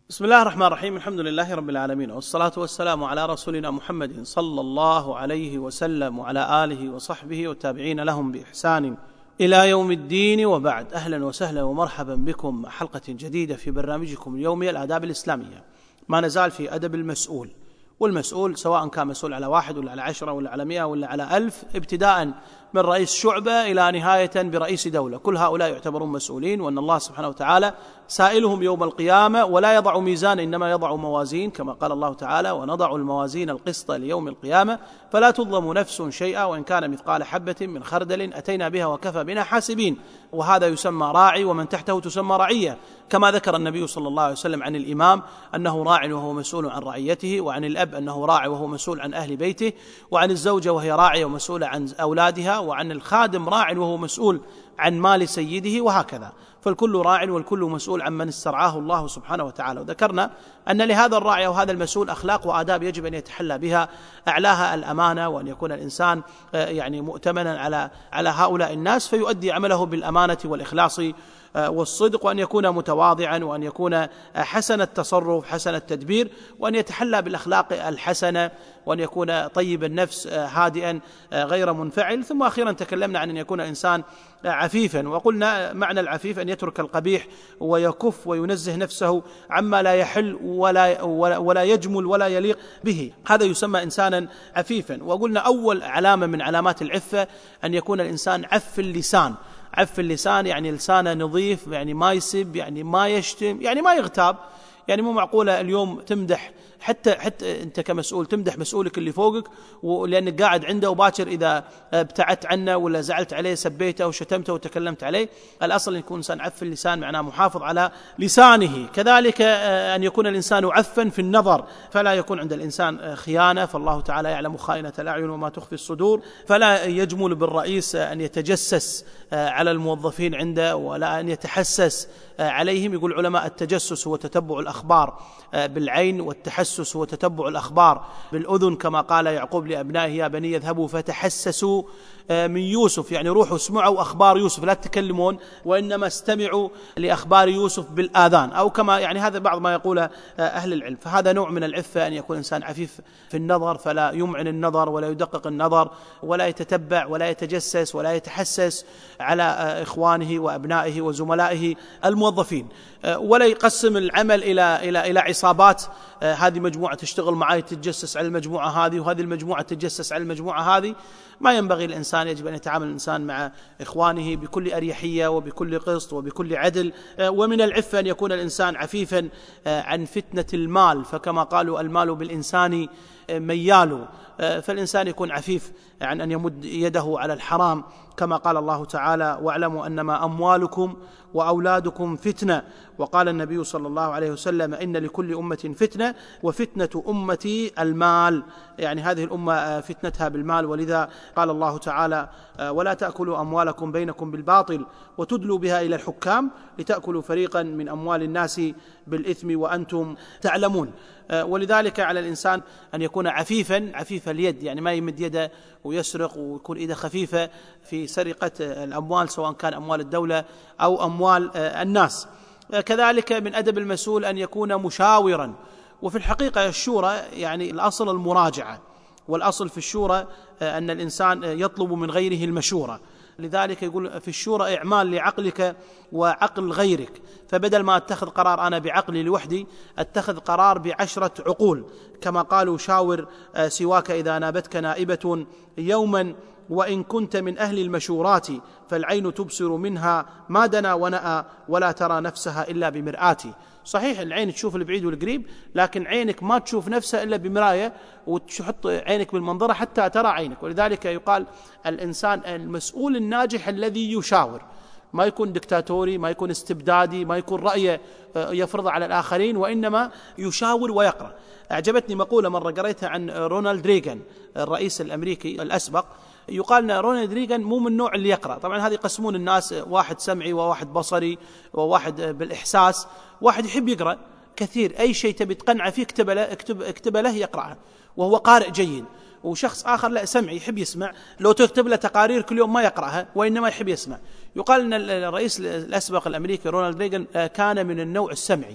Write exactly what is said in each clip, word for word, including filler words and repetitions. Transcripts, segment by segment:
بسم الله الرحمن الرحيم. الحمد لله رب العالمين، والصلاة والسلام على رسولنا محمد صلى الله عليه وسلم وعلى آله وصحبه والتابعين لهم بإحسان إلى يوم الدين، وبعد. أهلا وسهلا ومرحبا بكم مع حلقة جديدة في برنامجكم اليومي الآداب الإسلامية. ما نزال في أدب المسؤول، والمسؤول سواء كان مسؤول على واحد ولا على عشرة ولا على مئة ولا على ألف، ابتداء من رئيس شعبة إلى نهاية برئيس دولة، كل هؤلاء يعتبرون مسؤولين، وأن الله سبحانه وتعالى سائلهم يوم القيامة، ولا يضع ميزان إنما يضع موازين، كما قال الله تعالى: ونضع الموازين القسط ليوم القيامة فلا تظلم نفس شيئا وإن كان مثقال حبة من خردل أتينا بها وكفى بنا حاسبين. وهذا يسمى راعي، ومن تحته تسمى رعية، كما ذكر النبي صلى الله عليه وسلم عن الإمام أنه راع وهو مسؤول عن رعيته، وعن الأب أنه راع وهو مسؤول عن أهل بيته، وعن الزوجة وهي راعية ومسؤولة عن أولادها، وعن الخادم راع وهو مسؤول عن مال سيده، وهكذا. فالكل راع والكل مسؤول عن من استرعاه الله سبحانه وتعالى. وذكرنا أن لهذا الراعي وهذا المسؤول أخلاق وآداب يجب أن يتحلى بها، أعلاها الأمانة، وأن يكون الإنسان يعني مؤتمنا على على هؤلاء الناس، فيؤدي عمله بالأمانة والإخلاص والصدق، وأن يكون متواضعا، وأن يكون حسن التصرف حسن التدبير، وأن يتحلى بالأخلاق الحسنة، وأن يكون طيب النفس هادئا غير منفعل. ثم أخيرا تكلمنا عن أن يكون إنسان عفيفا، وقلنا معنى العفيف أن يترك القبيح ويكف وينزه نفسه عما لا يحل ولا, ولا يجمل ولا يليق به، هذا يسمى إنسانا عفيفا. وقلنا أول علامة من علامات العفة أن يكون الإنسان عف اللسان. عف اللسان يعني لسانه نظيف، يعني ما يسب، يعني ما يشتم، يعني ما يغتاب. يعني مو معقولة اليوم تمدح حتى حتى أنت كمسؤول تمدح مسؤولك اللي فوقك، ولأنك قاعد عنده، وباكر إذا ابتعدت عنه ولا زعلت عليه سبيته وشتمته وتكلمت عليه. الأصل أن يكون إنسان عف اللسان، معناه محافظ على لسانه. كذلك أن يكون الإنسان عفا في النظر، فلا يكون عند الإنسان خيانة، فالله تعالى يعلم خائنة الأعين وما تخفي الصدور. فلا يجمل بالرئيس أن يتجسس على الموظفين عنده، ولا أن يتحسس عليهم. يقول علماء: التجسس هو تتبع الأخبار بالعين، والتحسس هو تتبع الأخبار بالأذن، كما قال يعقوب لأبنائه: يا بني يذهبوا فتحسسوا من يوسف، يعني روحوا اسمعوا أخبار يوسف، لا تتكلمون، وإنما استمعوا لأخبار يوسف بالآذان، أو كما يعني هذا بعض ما يقوله أهل العلم. فهذا نوع من العفة، أن يكون إنسان عفيف في النظر، فلا يمعن النظر ولا يدقق النظر، ولا يتتبع ولا يتجسس ولا يتحسس على إخوانه وأبنائه وزملائه الموظفين، ولا يقسم العمل إلى إلى إلى عصابات. هذه مجموعة تشتغل معي تتجسس على المجموعة هذه، وهذه المجموعة تتجسس على المجموعة هذه. ما ينبغي الإنسان، يجب أن يتعامل الإنسان مع إخوانه بكل أريحية وبكل قسط وبكل عدل. ومن العفة أن يكون الإنسان عفيفا عن فتنة المال، فكما قالوا: المال بالإنسان ميال. فالإنسان يكون عفيف عن أن يمد يده على الحرام، كما قال الله تعالى: واعلموا أنما أموالكم وأولادكم فتنة. وقال النبي صلى الله عليه وسلم: إن لكل أمة فتنة وفتنة أمتي المال، يعني هذه الأمة فتنتها بالمال. ولذا قال الله تعالى: ولا تأكلوا أموالكم بينكم بالباطل وتدلوا بها إلى الحكام لتأكلوا فريقا من أموال الناس بالإثم وأنتم تعلمون. ولذلك على الإنسان أن يكون عفيفا عفيف اليد، يعني ما يمد يده ويسرق، ويكون إيده خفيفة في سرقة الأموال، سواء كان أموال الدولة أو أموال الناس. كذلك من أدب المسؤول أن يكون مشاورا. وفي الحقيقة الشورى يعني الأصل المراجعة، والأصل في الشورى أن الإنسان يطلب من غيره المشورة. لذلك يقول في الشورى إعمال لعقلك وعقل غيرك، فبدل ما أتخذ قرار أنا بعقلي لوحدي، أتخذ قرار بعشرة عقول، كما قالوا: شاور سواك إذا نابتك نائبة يوما وإن كنت من أهل المشورات، فالعين تبصر منها ما دنا ونأى ولا ترى نفسها إلا بمرآتي. صحيح العين تشوف البعيد والقريب، لكن عينك ما تشوف نفسها إلا بمراية، وتحط عينك بالمنظرة حتى ترى عينك. ولذلك يقال: الإنسان المسؤول الناجح الذي يشاور، ما يكون دكتاتوري، ما يكون استبدادي، ما يكون رأيه يفرض على الآخرين، وإنما يشاور ويقرأ. أعجبتني مقولة مرة قريتها عن رونالد ريغان الرئيس الأمريكي الأسبق. يقال أن رونالد ريغان مو من النوع اللي يقرأ. طبعا هذه يقسمون الناس: واحد سمعي وواحد بصري وواحد بالإحساس. واحد يحب يقرأ كثير، أي شيء تبي تقنع فيه اكتب له, اكتب, اكتب له يقرأه، وهو قارئ جيد. وشخص آخر لا، سمعي يحب يسمع، لو تكتب له تقارير كل يوم ما يقرأها، وإنما يحب يسمع. يقال أن الرئيس الأسبق الأمريكي رونالد ريغان كان من النوع السمعي،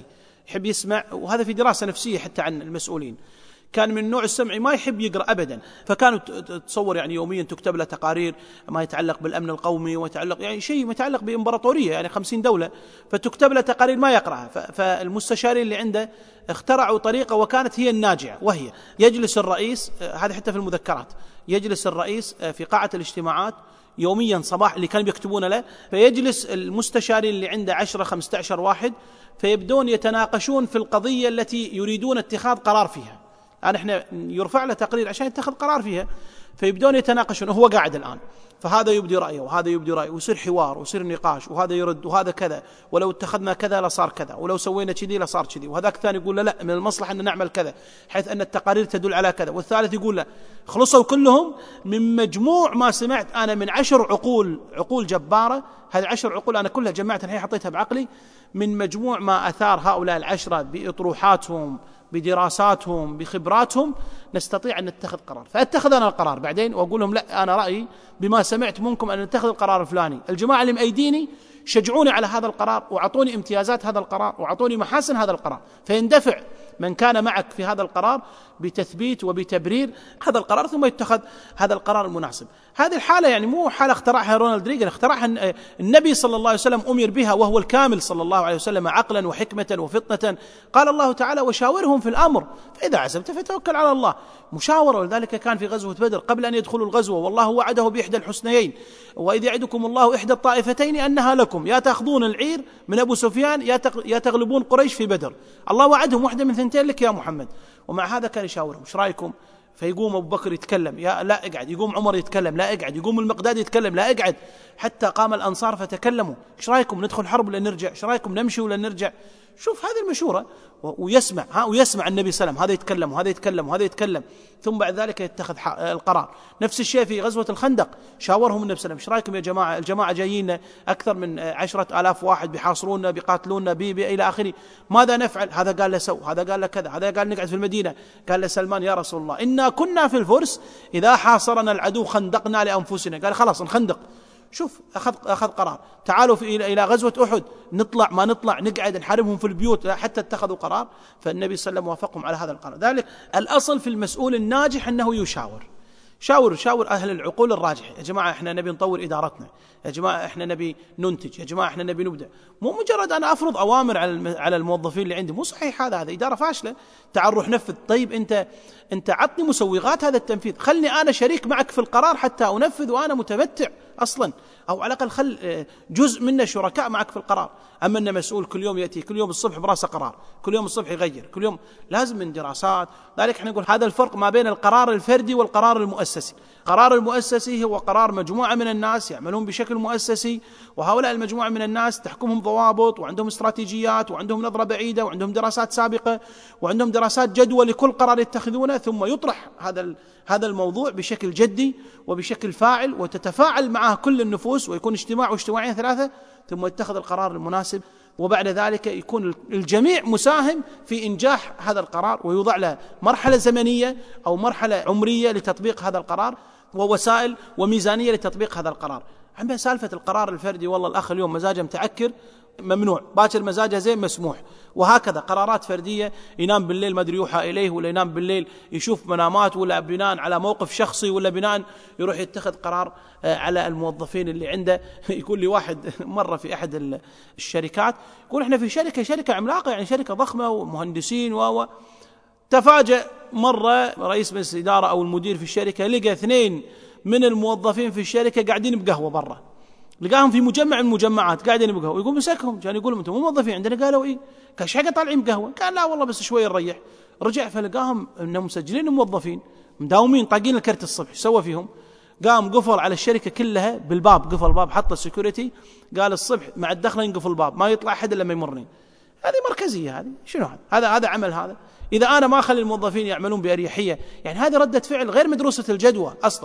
يحب يسمع، وهذا في دراسة نفسية حتى عن المسؤولين، كان من النوع السمعي ما يحب يقرأ أبدا، فكانوا تصور يعني يوميا تكتب له تقارير ما يتعلق بالأمن القومي ويتعلق يعني شيء يتعلق بإمبراطورية يعني خمسين دولة، فتكتب له تقارير ما يقرأها. فالمستشارين اللي عنده اخترعوا طريقة وكانت هي الناجعة، وهي يجلس الرئيس، هذا حتى في المذكرات، يجلس الرئيس في قاعة الاجتماعات يوميا صباح اللي كانوا يكتبون له، فيجلس المستشارين اللي عنده عشرة خمسة عشر واحد، فيبدون يتناقشون في القضية التي يريدون اتخاذ قرار فيها. الآن احنا يرفع له تقرير عشان يتخذ قرار فيها، فيبدون يتناقشون، وهو قاعد الآن، فهذا يبدي رأيه وهذا يبدي رأيه، ويصير حوار ويصير نقاش، وهذا يرد وهذا كذا، ولو اتخذنا كذا لصار كذا، ولو سوينا كذي لصار كذي، وهذاك الثاني يقول لا لا من المصلحة أن نعمل كذا حيث أن التقارير تدل على كذا، والثالث يقول لا. خلصوا كلهم من مجموع ما سمعت أنا من عشر عقول عقول جبارة، هذه عشر عقول أنا كلها جمعتها الحين حطيتها بعقلي، من مجموع ما أثار هؤلاء العشرة بإطروحاتهم بدراساتهم بخبراتهم نستطيع أن نتخذ قرار. فأتخذ أنا القرار بعدين وأقول لهم لا أنا رأيي بما سمعت منكم أن نتخذ القرار الفلاني، الجماعة اللي مأيديني شجعوني على هذا القرار وأعطوني امتيازات هذا القرار وأعطوني محاسن هذا القرار، فيندفع من كان معك في هذا القرار بتثبيت وبتبرير هذا القرار، ثم يتخذ هذا القرار المناسب. هذه الحالة يعني مو حالة اخترعها رونالد ريغان، اخترعها النبي صلى الله عليه وسلم، أمر بها وهو الكامل صلى الله عليه وسلم عقلا وحكمة وفطنة. قال الله تعالى وشاورهم في الأمر فإذا عزمت فتوكل على الله، مشاورة. ولذلك كان في غزوة بدر قبل أن يدخلوا الغزوة والله وعده بإحدى الحسنيين، وإذ يعدكم الله إحدى الطائفتين أنها لكم، يا تأخذون العير من أبو سفيان يا تغلبون قريش في بدر، الله وعدهم واحدة من ثنتين لك يا محمد. ومع هذا كان يشاورهم ايش رايكم؟ فيقوم أبو بكر يتكلم يا لا اقعد، يقوم عمر يتكلم لا اقعد، يقوم المقداد يتكلم لا اقعد، حتى قام الأنصار فتكلموا ايش رايكم ندخل حرب ولا نرجع، ايش رايكم نمشي ولا نرجع. شوف هذه المشورة، ويسمع ها ويسمع النبي صلى الله عليه وسلم، هذا يتكلم وهذا يتكلم وهذا يتكلم، ثم بعد ذلك يتخذ القرار. نفس الشيء في غزوة الخندق، شاورهم النبي صلى الله عليه وسلم ايش رايكم يا جماعة، الجماعة جايين أكثر من عشرة آلاف واحد بيحاصرونا بيقاتلونا بي بي إلى آخره، ماذا نفعل؟ هذا قال له سو، هذا قال له كذا، هذا قال نقعد في المدينة. قال له سلمان يا رسول الله إنا كنا في الفرس إذا حاصرنا العدو خندقنا لأنفسنا، قال خلاص نخندق. شوف أخذ أخذ قرار، تعالوا في إلى إلى غزوة أحد، نطلع ما نطلع نقعد نحاربهم في البيوت، حتى اتخذوا قرار. فالنبي صلى الله عليه وسلم وافقهم على هذا القرار. ذلك الأصل في المسؤول الناجح أنه يشاور، شاور شاور أهل العقول الراجحة. يا جماعة إحنا نبي نطور إدارتنا، يا جماعة إحنا نبي ننتج، يا جماعة إحنا نبي نبدع. مو مجرد أنا أفرض أوامر على على الموظفين اللي عندي، مو صحيح هذا، هذا إدارة فاشلة. تعال روح نفذ. طيب أنت أنت عطني مسوغات هذا التنفيذ، خلني أنا شريك معك في القرار حتى أنفذ وأنا متمتع أصلا، أو على الأقل خل جزء منا شركاء معك في القرار. أما أن مسؤول كل يوم يأتي كل يوم الصبح براسه قرار، كل يوم الصبح يغير، كل يوم لازم من دراسات. ذلك احنا نقول هذا الفرق ما بين القرار الفردي والقرار المؤسسي. القرار المؤسسي هو قرار مجموعة من الناس يعملون بشكل مؤسسي، وهؤلاء المجموعة من الناس تحكمهم ضوابط وعندهم استراتيجيات وعندهم نظرة بعيدة وعندهم دراسات سابقة وعندهم دراسات جدوى لكل قرار يتخذونه، ثم يطرح هذا هذا الموضوع بشكل جدي وبشكل فاعل، وتتفاعل معه كل النفوس، ويكون اجتماع واجتماعين ثلاثة، ثم يتخذ القرار المناسب. وبعد ذلك يكون الجميع مساهم في إنجاح هذا القرار، ويوضع له مرحلة زمنية أو مرحلة عمرية لتطبيق هذا القرار، ووسائل وميزانية لتطبيق هذا القرار. أما سالفة القرار الفردي والله الأخ اليوم مزاجه متعكر ممنوع، باكر مزاجه زين مسموح، وهكذا قرارات فردية، ينام بالليل ما أدري يوحى إليه، ولا ينام بالليل يشوف منامات، ولا بناء على موقف شخصي، ولا بناء يروح يتخذ قرار على الموظفين اللي عنده. يقول لي واحد مرة في أحد الشركات، يقول إحنا في شركة شركة عملاقة يعني شركة ضخمة ومهندسين و تفاجأ مرة رئيس مجلس الإدارة أو المدير في الشركة لقى اثنين من الموظفين في الشركة قاعدين بقهوة برا، لقاهم في مجمع من المجمعات قاعدين بقهوة، يقول مسكهم كان يقول أنتم مو موظفين عندنا؟ قالوا إيه. قال ايش حاجة طالعين بقهوة؟ قال لا والله بس شوي نريح. رجع فلقاهم انهم مسجلين موظفين مداومين طاقين الكرت الصبح، سوى فيهم قام قفل على الشركة كلها بالباب، قفل الباب حط السكيورتي، قال الصبح مع الدخله ينقفل الباب ما يطلع أحد إلا لما يمرني. هذه مركزية، هذه شنو هذا؟ هذا هذا عمل هذا. إذا أنا ما أخلي الموظفين يعملون بأريحية، يعني هذه ردة فعل غير مدروسة الجدوى أصلا.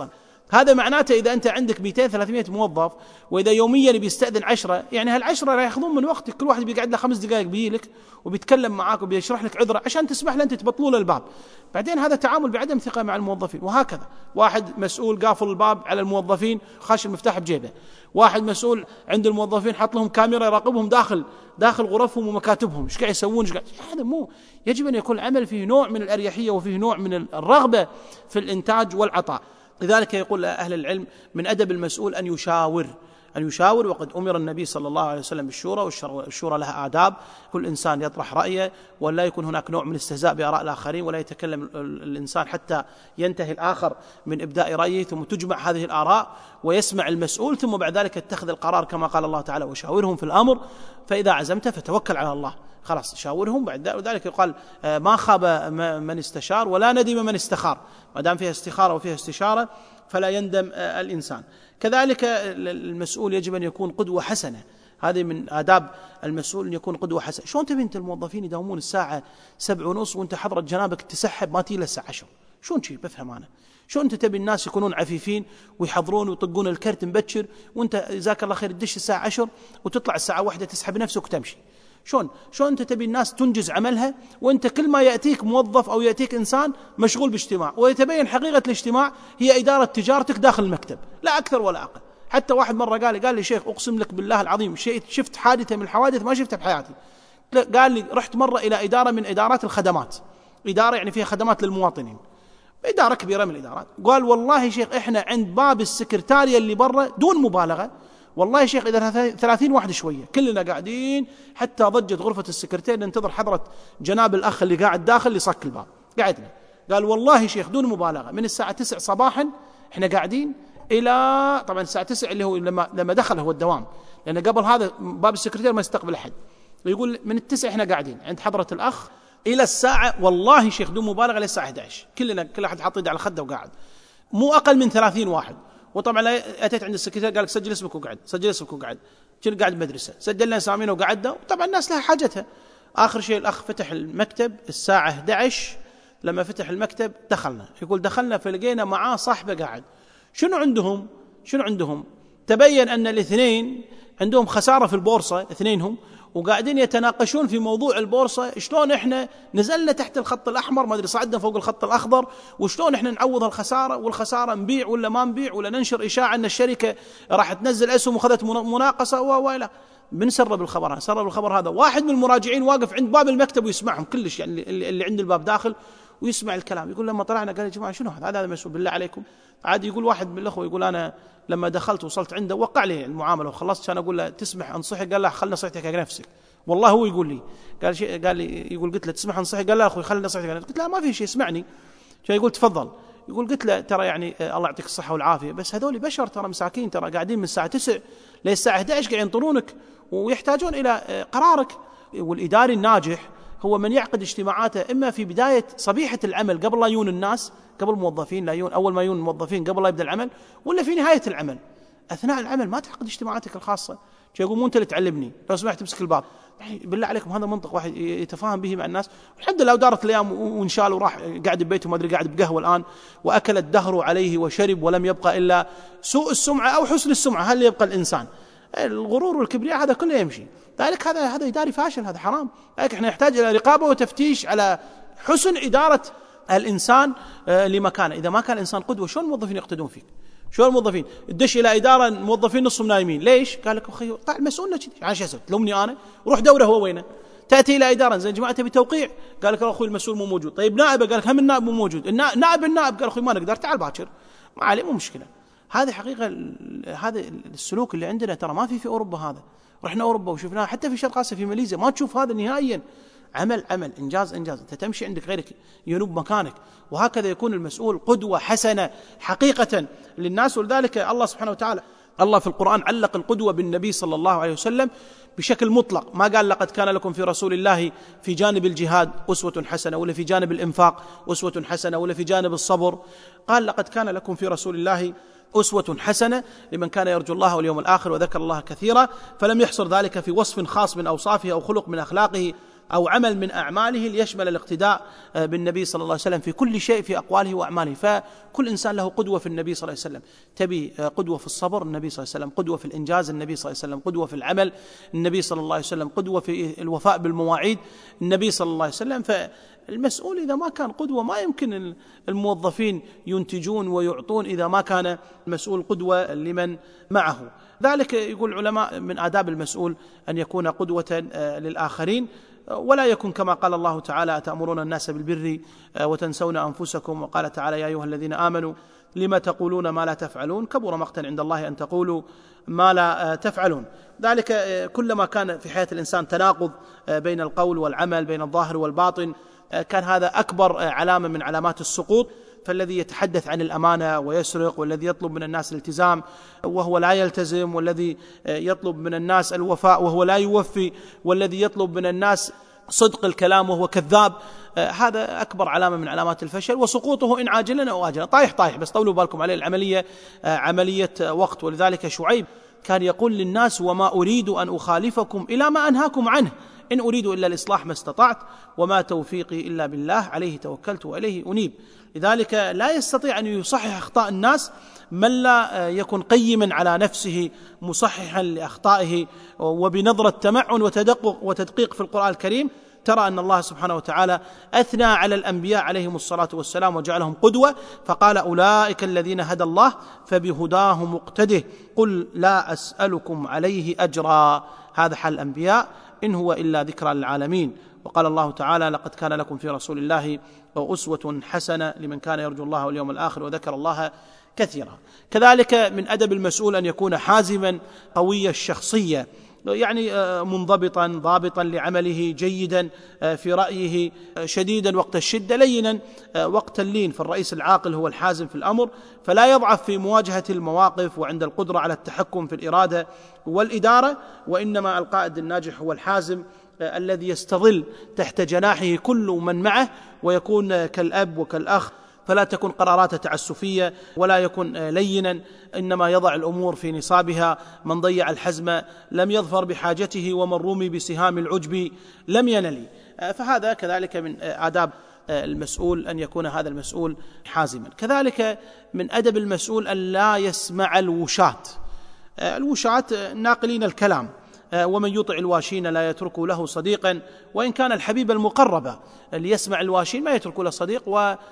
هذا معناته إذا أنت عندك مئتين ثلاثمئة موظف وإذا يوميا بيستأذن عشرة، يعني هالعشرة راح يأخذون من وقتك، كل واحد بيقعد له خمس دقائق بيجيلك وبيتكلم معاك وبيشرح لك عذره عشان تسمح له أنت تبطلوا له الباب. بعدين هذا تعامل بعدم ثقة مع الموظفين. وهكذا واحد مسؤول قافل الباب على الموظفين، خاش المفتاح بجيبه. واحد مسؤول عند الموظفين حط لهم كاميرا يراقبهم داخل داخل غرفهم ومكاتبهم، ايش قاعد يسوون ايش قاعد. هذا مو، يجب أن يكون العمل فيه نوع من الأريحية وفيه نوع من الرغبة في الإنتاج والعطاء. لذلك يقول أهل العلم من أدب المسؤول أن يشاور أن يشاور وقد أمر النبي صلى الله عليه وسلم بالشورى، والشورى لها آداب، كل إنسان يطرح رأيه ولا يكون هناك نوع من الاستهزاء بآراء الآخرين، ولا يتكلم الإنسان حتى ينتهي الآخر من إبداء رأيه، ثم تجمع هذه الآراء ويسمع المسؤول، ثم بعد ذلك يتخذ القرار كما قال الله تعالى وشاورهم في الأمر فإذا عزمت فتوكل على الله. خلاص شاورهم. بعد ذلك يقال ما خاب من استشار ولا ندم من استخار، ما دام فيها استخارة وفيها استشارة فلا يندم الإنسان. كذلك المسؤول يجب أن يكون قدوة حسنة، هذه من آداب المسؤول أن يكون قدوة حسنة. شلون تبي أنت الموظفين يداومون الساعة سبع ونص وأنت حضرة جنابك تسحب ما تيجي الساعة عشر؟ شلون شيء بفهم أنا؟ شلون أنت تبي الناس يكونون عفيفين ويحضرون ويطقون الكرت مبكر وأنت جزاك الله خير تدش الساعة عشر وتطلع الساعة واحدة تسحب نفسك وتمشي؟ شلون شلون أنت تبي الناس تنجز عملها وأنت كل ما يأتيك موظف أو يأتيك إنسان مشغول باجتماع، ويتبين حقيقة الاجتماع هي إدارة تجارتك داخل المكتب، لا أكثر ولا أقل. حتى واحد مرة قال لي قال لي شيخ أقسم لك بالله العظيم شيء شفت حادثة من الحوادث ما شفتها بحياتي. قال لي رحت مرة إلى إدارة من إدارات الخدمات، إدارة يعني فيها خدمات للمواطنين، إدارة كبيرة من الإدارات. قال والله شيخ إحنا عند باب السكرتارية اللي برا دون مبالغة والله شيخ إذا ثلاثين واحد شوية كلنا قاعدين، حتى ضجت غرفة السكرتير ننتظر حضرة جناب الأخ اللي قاعد داخل يصك الباب قاعدنا. قال والله شيخ دون مبالغة من الساعة تسع صباحا إحنا قاعدين إلى طبعا الساعة تسع اللي هو لما لما دخل هو الدوام، لأن قبل هذا باب السكرتير ما يستقبل أحد. يقول من التسع إحنا قاعدين عند حضرة الأخ إلى الساعة والله شيخ دون مبالغة إلى الساعة أحد عشر كلنا كل أحد حاط يده على خده وقاعد، مو أقل من ثلاثين واحد. وطبعا أتيت عند السكرتير قال لك سجل اسمك وقعد، سجل اسمك وقعد، كنا قاعد بمدرسة، سجلنا اسامينا وقعدنا، وطبعا الناس لها حاجتها. آخر شيء الأخ فتح المكتب الساعة أحد عشر، لما فتح المكتب دخلنا، يقول دخلنا فلقينا معاه صاحبه قاعد. شنو عندهم شنو عندهم تبين أن الاثنين عندهم خسارة في البورصة اثنينهم، وقاعدين يتناقشون في موضوع البورصة، شلون احنا نزلنا تحت الخط الأحمر ما أدري صعدنا فوق الخط الأخضر، وشلون احنا نعوض الخسارة، والخسارة نبيع ولا ما نبيع، ولا ننشر إشاعة أن الشركة راح تنزل أسهم وخذت مناقصة وإلى. بنسرب الخبر سرب الخبر هذا واحد من المراجعين واقف عند باب المكتب ويسمعهم كلش، يعني اللي عند الباب داخل ويسمع الكلام. يقول لما طلعنا قال يا جماعة شنو هذا هذا مسؤول بالله عليكم. عاد يقول واحد من الأخوة يقول أنا لما دخلت وصلت عنده وقع لي المعاملة وخلصت، كان أقول له تسمح أنصحك؟ قال لا خلنا نصيحتك على نفسك. والله هو يقول لي قال شيء قال لي يقول قلت له تسمح أنصحك؟ قال لا أخوي خلنا نصيحتك. قلت لا ما في شيء اسمعني. شو يقول تفضل. يقول قلت له ترى يعني الله يعطيك الصحة والعافية بس هذول بشر ترى مساكين، ترى قاعدين من الساعة تسع للساعة أحد عشر قاعدين ينطرونك ويحتاجون إلى قرارك. والإداري الناجح هو من يعقد اجتماعاته إما في بداية صبيحة العمل قبل لا يون الناس، قبل الموظفين لا يون، أول ما يون الموظفين قبل لا يبدأ العمل، ولا في نهاية العمل. أثناء العمل ما تعقد اجتماعاتك الخاصة. شو يقول مو أنت اللي تعلمني لو سمحت تمسك الباب. بالله عليكم هذا منطق واحد يتفاهم به مع الناس. الحمد لله ودارت الأيام وانشال وراح قاعد ببيته ما أدري قاعد بقهوة الآن، وأكل الدهر عليه وشرب ولم يبقى إلا سوء السمعة أو حسن السمعة. هل يبقى الإنسان الغرور والكبرياء هذا كله يمشي. ذلك هذا هذا إداري فاشل، هذا حرام. لذلك احنا نحتاج إلى رقابة وتفتيش على حسن إدارة الإنسان لمكانه. إذا ما كان الإنسان قدوة شلون الموظفين يقتدون فيك؟ شو الموظفين تدش الى اداره موظفين نصهم نايمين ليش؟ قال لك اخي طلع مسؤولنا كذي عشان شو تلومني انا؟ روح دوره هو وينه؟ تاتي الى اداره زين جماعه تبي توقيع، قال لك اخوي المسؤول مو موجود. طيب نائبه، قال لك هم النائب مو موجود. نائب النائب قال اخوي ما نقدر تعال باكر ما عليه مو مشكله. هذه حقيقه هذا السلوك اللي عندنا ترى ما في في اوروبا. هذا رحنا اوروبا وشفناه حتى في شرق اسيا في ماليزيا ما تشوف هذا نهائيا. عمل عمل انجاز انجاز، انت تمشي عندك غيرك ينوب مكانك. وهكذا يكون المسؤول قدوة حسنة حقيقة للناس. ولذلك الله سبحانه وتعالى الله في القرآن علق القدوة بالنبي صلى الله عليه وسلم بشكل مطلق، ما قال لقد كان لكم في رسول الله في جانب الجهاد أسوة حسنة، ولا في جانب الإنفاق أسوة حسنة، ولا في جانب الصبر. قال لقد كان لكم في رسول الله أسوة حسنة لمن كان يرجو الله واليوم الآخر وذكر الله كثيرا. فلم يحصر ذلك في وصف خاص من أوصافه أو خلق من أخلاقه أو عمل من أعماله ليشمل الاقتداء بالنبي صلى الله عليه وسلم في كل شيء في أقواله وأعماله. فكل إنسان له قدوة في النبي صلى الله عليه وسلم. تبي قدوة في الصبر النبي صلى الله عليه وسلم، قدوة في الإنجاز النبي صلى الله عليه وسلم، قدوة في العمل النبي صلى الله عليه وسلم، قدوة في الوفاء بالمواعيد النبي صلى الله عليه وسلم. فالمسؤول إذا ما كان قدوة ما يمكن الموظفين ينتجون ويعطون إذا ما كان المسؤول قدوة لمن معه. ذلك يقول العلماء من آداب المسؤول أن يكون قدوة للآخرين، ولا يكون كما قال الله تعالى أتأمرون الناس بالبر وتنسون أنفسكم، وقال تعالى يا أيها الذين آمنوا لما تقولون ما لا تفعلون كبر مقتا عند الله أن تقولوا ما لا تفعلون. ذلك كلما كان في حياة الإنسان تناقض بين القول والعمل، بين الظاهر والباطن، كان هذا أكبر علامة من علامات السقوط. فالذي يتحدث عن الأمانة ويسرق، والذي يطلب من الناس الالتزام وهو لا يلتزم، والذي يطلب من الناس الوفاء وهو لا يوفي، والذي يطلب من الناس صدق الكلام وهو كذاب، هذا أكبر علامة من علامات الفشل وسقوطه إن عاجلا أو آجلا. طايح طايح بس طولوا بالكم عليه، العملية عملية وقت. ولذلك شعيب كان يقول للناس وما أريد أن أخالفكم إلى ما أنهاكم عنه إن أريد إلا الإصلاح ما استطعت وما توفيقي إلا بالله عليه توكلت وإليه أنيب. لذلك لا يستطيع أن يصحح أخطاء الناس من لا يكون قيما على نفسه مصححا لأخطائه وبنظرة تمعن وتدقق وتدقيق في القرآن الكريم. ترى أن الله سبحانه وتعالى أثنى على الأنبياء عليهم الصلاة والسلام وجعلهم قدوة، فقال أولئك الذين هدى الله فبهداه مقتده قل لا أسألكم عليه أجرا. هذا حال الأنبياء إن هو إلا ذكرى للعالمين. وقال الله تعالى لقد كان لكم في رسول الله أسوة حسنة لمن كان يرجو الله واليوم الآخر وذكر الله كثيرا. كذلك من أدب المسؤول أن يكون حازما قوي الشخصية، يعني منضبطا ضابطا لعمله، جيدا في رأيه، شديدا وقت الشدة، لينا وقت اللين. فالرئيس العاقل هو الحازم في الأمر، فلا يضعف في مواجهة المواقف وعند القدرة على التحكم في الإرادة والإدارة، وإنما القائد الناجح هو الحازم الذي يستظل تحت جناحه كل من معه ويكون كالأب وكالأخ، فلا تكون قراراته تعسفية ولا يكن لينا، إنما يضع الأمور في نصابها. من ضيع الحزم لم يظفر بحاجته ومن رمي بسهام العجب لم ينل. فهذا كذلك من آداب المسؤول أن يكون هذا المسؤول حازما. كذلك من أدب المسؤول أن لا يسمع الوشاة. الوشاة ناقلين الكلام، ومن يطع الواشين لا يترك له صديقا وإن كان الحبيب المقرب. اللي يسمع الواشين ما يترك له صديق،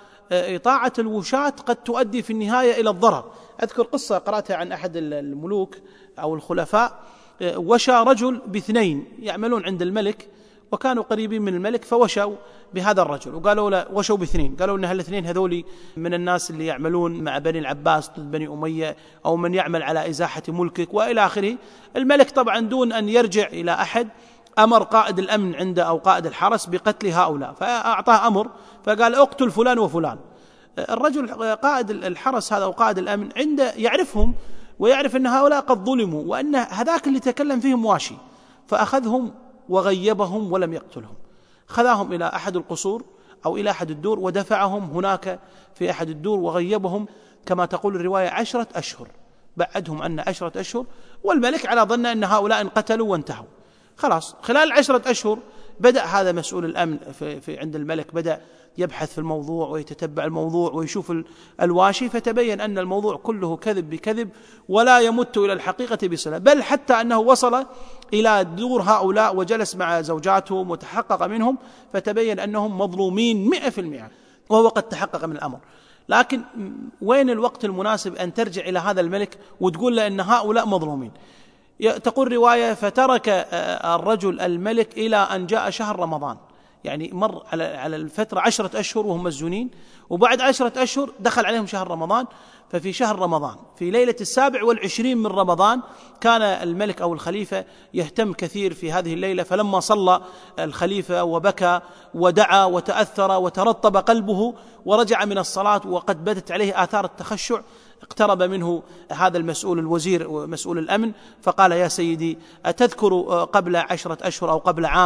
وإطاعة الوشاة قد تؤدي في النهاية إلى الضرر. أذكر قصة قرأتها عن أحد الملوك أو الخلفاء، وشى رجل باثنين يعملون عند الملك وكانوا قريبين من الملك، فوشوا بهذا الرجل وقالوا له وشوا باثنين، قالوا إن هالاثنين هذولي من الناس اللي يعملون مع بني العباس ضد بني أمية أو من يعمل على إزاحة ملكك وإلى آخره. الملك طبعا دون أن يرجع إلى أحد أمر قائد الأمن عنده أو قائد الحرس بقتل هؤلاء، فأعطاه أمر فقال اقتل فلان وفلان. الرجل قائد الحرس هذا وقائد الأمن عنده يعرفهم ويعرف أن هؤلاء قد ظلموا وأن هذاك اللي تكلم فيهم واشي، فأخذهم وغيبهم ولم يقتلهم، خذاهم إلى أحد القصور أو إلى أحد الدور ودفعهم هناك في أحد الدور وغيبهم كما تقول الرواية عشرة أشهر، بعدهم عنا عشرة أشهر، والملك على ظن أن هؤلاء انقتلوا وانتهوا. خلاص خلال عشرة أشهر بدأ هذا مسؤول الأمن في, في عند الملك بدأ يبحث في الموضوع ويتتبع الموضوع ويشوف الواشي، فتبين أن الموضوع كله كذب بكذب ولا يمت إلى الحقيقة بصلة، بل حتى أنه وصل إلى دور هؤلاء وجلس مع زوجاتهم وتحقق منهم فتبين أنهم مظلومين مئة في المئة، وهو قد تحقق من الأمر. لكن وين الوقت المناسب أن ترجع إلى هذا الملك وتقول له أن هؤلاء مظلومين؟ تقول رواية فترك الرجل الملك إلى أن جاء شهر رمضان، يعني مر على الفترة عشرة أشهر وهم مسجونين، وبعد عشرة أشهر دخل عليهم شهر رمضان. ففي شهر رمضان في ليلة السابع والعشرين من رمضان كان الملك أو الخليفة يهتم كثير في هذه الليلة، فلما صلى الخليفة وبكى ودعا وتأثر وترطب قلبه ورجع من الصلاة وقد بدت عليه آثار التخشع، اقترب منه هذا المسؤول الوزير ومسؤول الأمن فقال يا سيدي أتذكر قبل عشرة أشهر أو قبل عام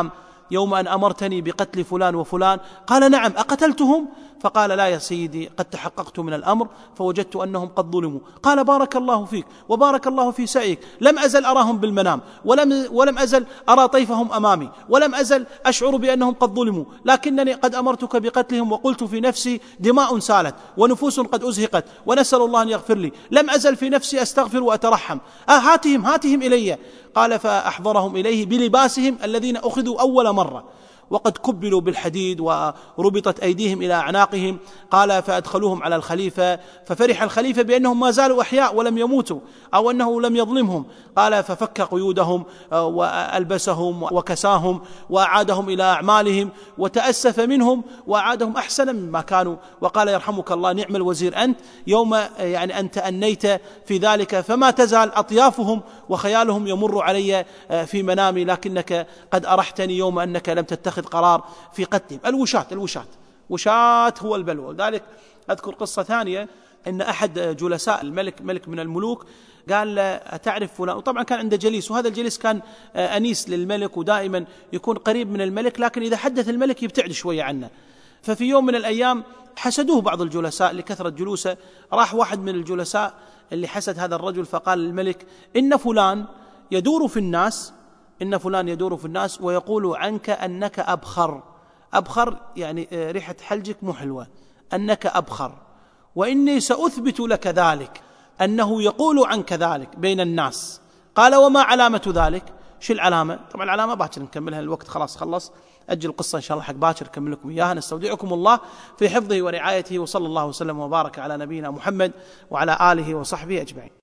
يوم أن أمرتني بقتل فلان وفلان؟ قال نعم. أقتلتهم؟ فقال لا يا سيدي، قد تحققت من الأمر فوجدت أنهم قد ظلموا. قال بارك الله فيك وبارك الله في سعيك، لم أزل أراهم بالمنام، ولم, ولم أزل أرى طيفهم أمامي، ولم أزل أشعر بأنهم قد ظلموا، لكنني قد أمرتك بقتلهم وقلت في نفسي دماء سالت ونفوس قد أزهقت ونسأل الله أن يغفر لي، لم أزل في نفسي أستغفر وأترحم. آه هاتهم هاتهم إلي. قال فأحضرهم إليه بلباسهم الذين أخذوا أول مرة وقد كبلوا بالحديد وربطت أيديهم إلى أعناقهم. قال فأدخلوهم على الخليفة، ففرح الخليفة بأنهم ما زالوا أحياء ولم يموتوا أو أنه لم يظلمهم. قال ففك قيودهم وألبسهم وكساهم وأعادهم إلى أعمالهم وتأسف منهم وأعادهم أحسن مما كانوا، وقال يرحمك الله نعم الوزير أنت، يوم يعني أن تأنيت في ذلك فما تزال أطيافهم وخيالهم يمر علي في منامي، لكنك قد أرحتني يوم أنك لم تتخذ قرار في قتلهم. الوشاة الوشاة وشاة هو البلوى. وذلك أذكر قصة ثانية، أن أحد جلساء الملك، ملك من الملوك، قال له أتعرف فلان؟ وطبعا كان عنده جليس، وهذا الجليس كان أنيس للملك ودائما يكون قريب من الملك، لكن إذا حدث الملك يبتعد شوية عنه. ففي يوم من الأيام حسدوه بعض الجلساء لكثرة جلوسه، راح واحد من الجلساء اللي حسد هذا الرجل فقال للملك إن فلان يدور في الناس إن فلان يدور في الناس ويقول عنك أنك أبخر. أبخر يعني ريحة حلجك مو حلوة، أنك أبخر، وإني سأثبت لك ذلك، أنه يقول عنك ذلك بين الناس. قال وما علامة ذلك؟ شو العلامة؟ طبعا العلامة باكر نكملها، الوقت خلاص خلص، أجل القصة إن شاء الله حق باكر نكمل لكم إياها. نستودعكم الله في حفظه ورعايته، وصلى الله وسلم وبارك على نبينا محمد وعلى آله وصحبه أجمعين.